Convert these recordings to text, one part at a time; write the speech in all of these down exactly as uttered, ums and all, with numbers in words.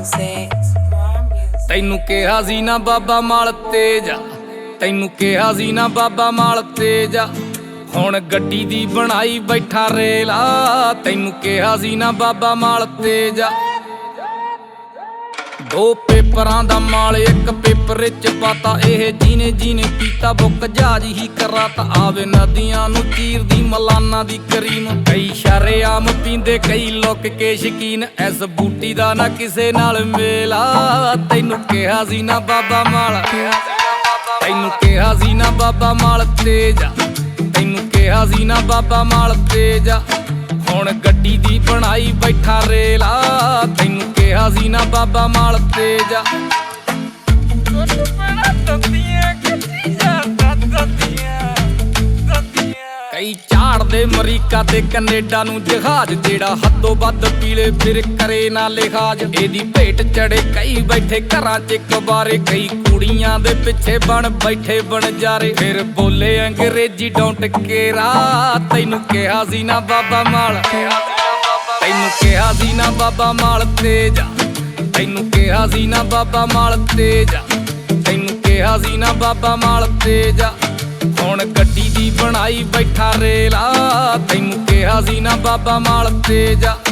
ਤੈਨੂੰ ਕਿਹਾ ਸੀ ਨਾ ਬਾਬਾ ਮਾਲ ਤੇਜ ਆ, ਤੈਨੂੰ ਕਿਹਾ ਸੀ ਨਾ ਬਾਬਾ ਮਾਲ ਤੇਜ ਆ, ਹੁਣ ਗੱਡੀ ਦੀ ਬਣਾਈ ਬੈਠਾ ਰੇਲਾ। ਤੈਨੂੰ ਕਿਹਾ ਸੀ ਨਾ ਬਾਬਾ ਮਾਲ ਤੇਜ ਆ। ਦੋ ਪੇਪਰਾਂ ਦਾ ਮਾਲ ਇੱਕ ਪੇਪਰ ਚ ਪਾਤਾ, ਇਹ ਜੀਨੇ ਜੀਨੇ ਪੀਤਾ ਬੁੱਕ ਜਹਾਜ ਹੀ ਕਰਾਤਾ। ਆਵੇ ਨਦੀਆਂ ਨੂੰ ਚੀਰਦੀ ਮਲਾਨਾ ਦੀ ਕਰੀਮ, ਕਈ ਸ਼ਰੇਆਮ ਪੀਂਦੇ ਕਈ ਲੁੱਕ ਕੇ ਸ਼ਕੀਨ। ਇਸ ਬੂਟੀ ਦਾ ਨਾ ਕਿਸੇ ਨਾਲ ਮੇਲਾ, ਤੈਨੂੰ ਕਿਹਾ ਸੀ ਨਾ ਬਾਬਾ ਮਾਲ, ਤੈਨੂੰ ਕਿਹਾ ਸੀ ਨਾ ਬਾਬਾ ਮਾਲ ਤੇਜ ਆ, ਤੈਨੂੰ ਕਿਹਾ ਸੀ ਨਾ ਬਾਬਾ ਮਾਲ ਤੇਜ ਆ, ਹੁਣ ਗੱਡੀ ਦੀ ਬਣਾਈ ਬੈਠਾ ਰੇਲਾ। ਤੈਨੂੰ ਕਿਹਾ ਸੀ ਨਾ ਬਾਬਾ ਮਾਲ ਤੇਜ ਆ। ਕਈ ਝਾੜਦੇ ਅਮਰੀਕਾ ਤੇ ਕੈਨੇਡਾ ਨੂੰ ਜਹਾਜ਼, ਜਿਹੜਾ ਹੱਦੋਂ ਵੱਧ ਪੀਲੇ ਫਿਰ ਕਰੇ ਨਾ ਲਿਹਾਜ਼। ਇਹਦੀ ਭੇਟ ਚੜੇ ਕਈ ਬੈਠੇ ਘਰਾਂ ਚ ਕਬਾਰੇ, ਕਈ ਕੁੜੀਆਂ ਦੇ ਪਿੱਛੇ ਬਣ ਬੈਠੇ ਬਣਜਾਰੇ। ਫਿਰ ਬੋਲੇ ਅੰਗਰੇਜ਼ੀ ਡੋਂਟ ਕੇਰਾ, ਤੈਨੂੰ ਕਿਹਾ ਸੀ ਨਾ ਬਾਬਾ ਮਾਲ, ਤੈਨੂੰ ਕਿਹਾ ਸੀ ਨਾ ਬਾਬਾ ਮਾਲ ਤੇਜ ਆ, ਤੈਨੂੰ ਕਿਹਾ ਸੀ ਨਾ ਬਾਬਾ ਮਾਲ ਤੇਜ ਆ, ਤੈਨੂੰ ਕਿਹਾ ਸੀ ਨਾ ਬਾਬਾ ਮਾਲ ਤੇਜ ਆ, ਹੁਣ ਗੱਡੀ ਦੀ ਬਣਾਈ ਬੈਠਾ ਰੇਲਾ। ਤੈਨੂੰ ਕਿਹਾ ਸੀ ਨਾ ਬਾਬਾ ਮਾਲ ਤੇਜ ਆ।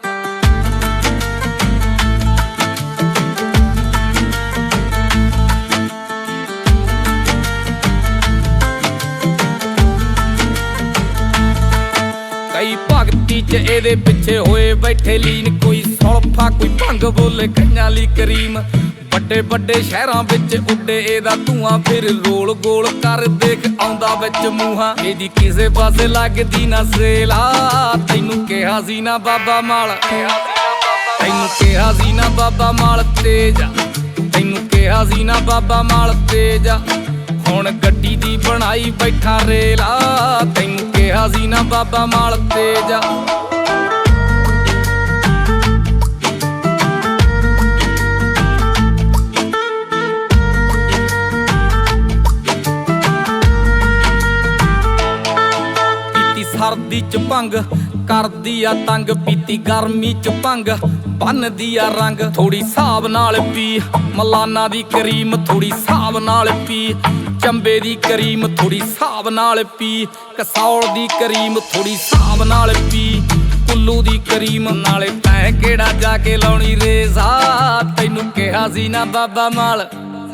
ਕਈ ਭਗਤੀ ਚ ਇਹਦੇ ਪਿੱਛੇ ਹੋਏ ਬੈਠੇ ਲੀਨ, ਕੋਈ ਸੁਲਫਾ ਕੋਈ ਭੰਗ ਬੋਲੇ ਕਈਆਂ ਲਈ ਕਰੀਮ। ਵੱਡੇ ਵੱਡੇ ਸ਼ਹਿਰਾਂ ਵਿੱਚ ਉੱਡੇ ਇਹਦਾ ਧੂਆਂ, ਫਿਰ ਰੋਲ ਗੋਲ ਕਰ ਦੇਖ ਆਉਂਦਾ ਵਿੱਚ ਮੂੰਹਾਂ। ਇਹਦੀ ਕਿਸੇ ਪਾਸੇ ਲੱਗਦੀ ਨਾ ਸੇਲਾ, ਤੈਨੂੰ ਕਿਹਾ ਸੀ ਨਾ ਬਾਬਾ ਮਾਲ, ਤੈਨੂੰ ਕਿਹਾ ਸੀ ਨਾ ਬਾਬਾ ਮਾਲ ਤੇਜ ਆ, ਤੈਨੂੰ ਕਿਹਾ ਸੀ ਨਾ ਬਾਬਾ ਮਾਲ ਤੇਜ ਆ, ਹੁਣ ਗੱਡੀ ਦੀ ਬਣਾਈ ਬੈਠਾ ਰੇਲਾ। ਤੈਨੂੰ ਕਿਹਾ ਸੀ ਨਾ ਬਾਬਾ ਮਾਲ ਤੇਜ ਆ। ਸਰਦੀ ਚ ਭੰਗ ਕਰਦੀ ਆ ਤੰਗ, ਪੀਤੀ ਗਰਮੀ ਚ ਭੰਗ ਬੰਨਦੀ ਆ ਰੰਗ। ਥੋੜੀ ਹਿਸਾਬ ਨਾਲ ਪੀ ਮਲਾਨਾ ਦੀ ਕਰੀਮ, ਥੋੜੀ ਹਿਸਾਬ ਨਾਲ ਪੀ ਚੰਬੇ ਦੀ ਕਰੀਮ, ਥੋੜੀ ਹਿਸਾਬ ਨਾਲ ਪੀ ਕਸੌਲ ਦੀ ਕਰੀਮ, ਥੋੜੀ ਹਿਸਾਬ ਨਾਲ ਪੀ ਕੁੱਲੂ ਦੀ ਕਰੀਮ। ਨਾਲੇ ਤੈਂ ਕਿਹੜਾ ਜਾ ਕੇ ਲਾਉਣੀ ਰੇਜ਼ਾ, ਤੈਨੂੰ ਕਿਹਾ ਸੀ ਨਾ ਬਾਬਾ ਮਾਲ,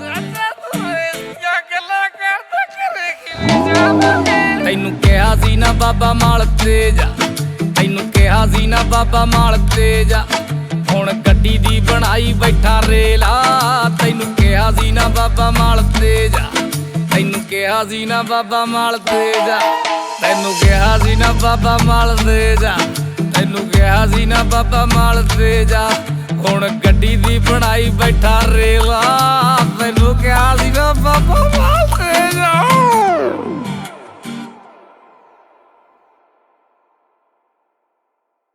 ਤੈਨੂੰ ਕਿਹਾ ਸੀ ਨਾ ਬਾਬਾ ਮਾਲ ਤੇਜ ਆ, ਤੈਨੂੰ ਕਿਹਾ ਸੀ ਨਾ ਬਾਬਾ ਮਾਲ ਤੇਜ ਆ, ਹੁਣ ਗੱਡੀ ਦੀ ਬਣਾਈ ਬੈਠਾ ਰੇਲਾ। ਤੈਨੂੰ ਕਿਹਾ ਸੀ ਨਾ ਬਾਬਾ ਮਾਲ ਤੇਜ ਆ, ਤੈਨੂੰ ਕਿਹਾ ਸੀ ਨਾ ਬਾਬਾ ਮਾਲ ਤੇਜ ਆ, ਤੈਨੂੰ ਕਿਹਾ ਸੀ ਨਾ ਬਾਬਾ ਮਾਲ ਤੇਜ ਆ, ਤੈਨੂੰ ਕਿਹਾ ਸੀ ਨਾ ਬਾਬਾ ਮਾਲ ਤੇਜ ਆ, ਹੁਣ ਗੱਡੀ ਦੀ ਬਣਾਈ ਬੈਠਾ ਰੇਲਾ।